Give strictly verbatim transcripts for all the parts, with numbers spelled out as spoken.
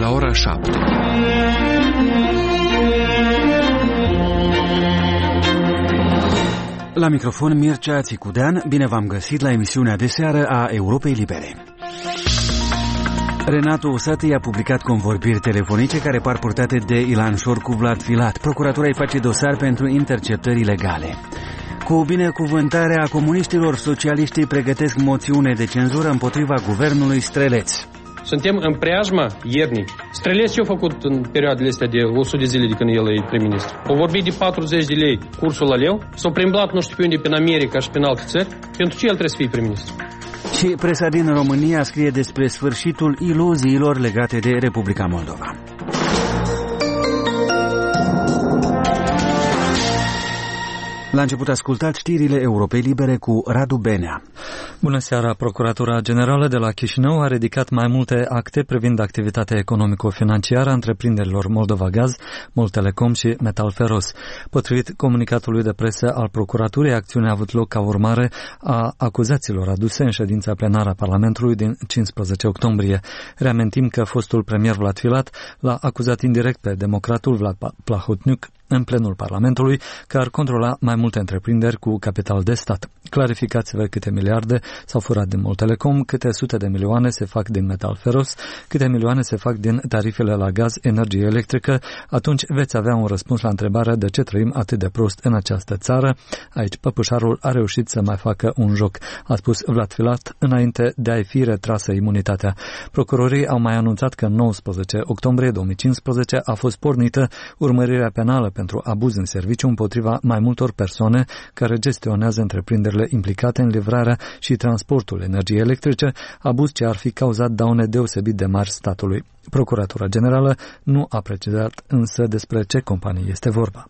la ora șapte. La microfon Mircea Țicudean, bine v-am găsit la emisiunea de seară a Europei Libere. Renato Usati a publicat convorbiri telefonice care par purtate de Ilan Șor cu Vlad Filat. Procuratura îi face dosar pentru interceptări ilegale. Cu binecuvântarea comuniștilor, socialiștii pregătesc moțiune de cenzură împotriva guvernului Streleț. Suntem în preajma iernii. Streleț ce-a făcut în perioadele astea de o sută de zile de când el e prim-ministru? O vorbit de patruzeci de lei cursul la leu, s-a primblat nu știu pe unde, prin America și prin alte țări. Pentru ce el trebuie să fie prim-ministru? Și presa din România scrie despre sfârșitul iluziilor legate de Republica Moldova. La început ascultați știrile Europei Libere cu Radu Benea. Bună seara! Procuratura Generală de la Chișinău a ridicat mai multe acte privind activitatea economico-financiară a întreprinderilor Moldova Gaz, Moltelecom și Metalferos. Potrivit comunicatului de presă al procuraturii, acțiunea a avut loc ca urmare a acuzațiilor aduse în ședința plenară a Parlamentului din cincisprezece octombrie. Reamintim că fostul premier Vlad Filat l-a acuzat indirect pe democratul Vlad Plahotniuc în plenul Parlamentului, că ar controla mai multe întreprinderi cu capital de stat. Clarificați-vă câte miliarde s-au furat din Moltelecom, câte sute de milioane se fac din Metalferos, câte milioane se fac din tarifele la gaz, energie electrică, atunci veți avea un răspuns la întrebarea de ce trăim atât de prost în această țară. Aici păpușarul a reușit să mai facă un joc, a spus Vlad Filat înainte de a-i fi retrasă imunitatea. Procurorii au mai anunțat că în nouăsprezece octombrie două mii cincisprezece a fost pornită urmărirea penală pentru abuz în serviciu împotriva mai multor persoane care gestionează întreprinderile implicate în livrarea și transportul energiei electrice, abuz ce ar fi cauzat daune deosebit de mari statului. Procuratura Generală nu a precizat însă despre ce companie este vorba.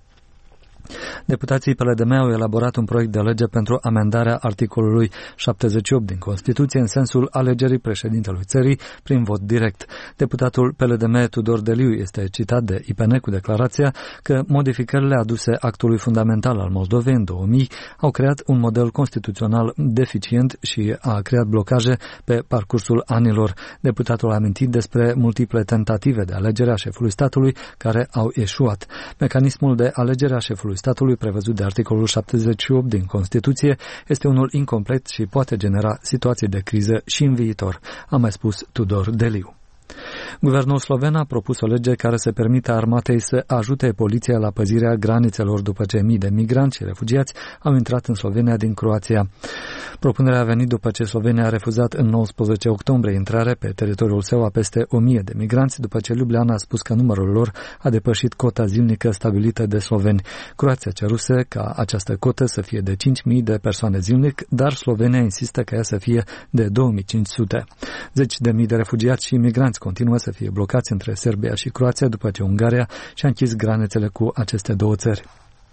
Deputații P L D M au elaborat un proiect de lege pentru amendarea articolului șaptezeci și opt din Constituție în sensul alegerii președintelui țării prin vot direct. Deputatul P L D M Tudor Deliu este citat de I P N cu declarația că modificările aduse actului fundamental al Moldovei în două mii au creat un model constituțional deficient și a creat blocaje pe parcursul anilor. Deputatul a amintit despre multiple tentative de alegere a șefului statului care au eșuat. Mecanismul de alegere a șefului statului prevăzut de articolul șaptezeci și opt din Constituție este unul incomplet și poate genera situații de criză și în viitor, a mai spus Tudor Deliu. Guvernul sloven a propus o lege care să permită armatei să ajute poliția la păzirea granițelor după ce mii de migranți și refugiați au intrat în Slovenia din Croația. Propunerea a venit după ce Slovenia a refuzat în nouăsprezece octombrie intrare pe teritoriul său a peste o mie de migranți, după ce Ljubljana a spus că numărul lor a depășit cota zilnică stabilită de sloveni. Croația ceruse ca această cotă să fie de cinci mii de persoane zilnic, dar Slovenia insistă ca ea să fie de două mii cinci sute. Zeci de mii de refugiați și migranți continuă să fie blocați între Serbia și Croația după ce Ungaria și-a închis granițele cu aceste două țări.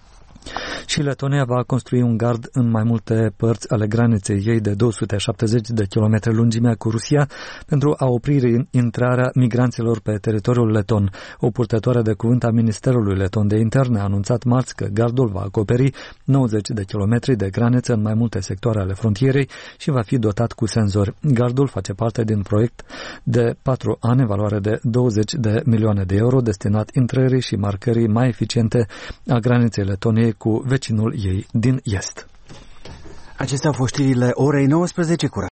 Și Letonia va construi un gard în mai multe părți ale graniței ei de două sute șaptezeci de kilometri lungimea cu Rusia pentru a opri intrarea migranților pe teritoriul leton. O purtătoare de cuvânt a Ministerului Leton de Interne a anunțat marți că gardul va acoperi nouăzeci de kilometri de graniță în mai multe sectoare ale frontierei și va fi dotat cu senzori. Gardul face parte din proiect de patru ani în valoare de douăzeci de milioane de euro destinat intrării și marcării mai eficiente a graniței Letoniei cu vecinul ei din est. Acestea au fost știrile orei nouăsprezece cu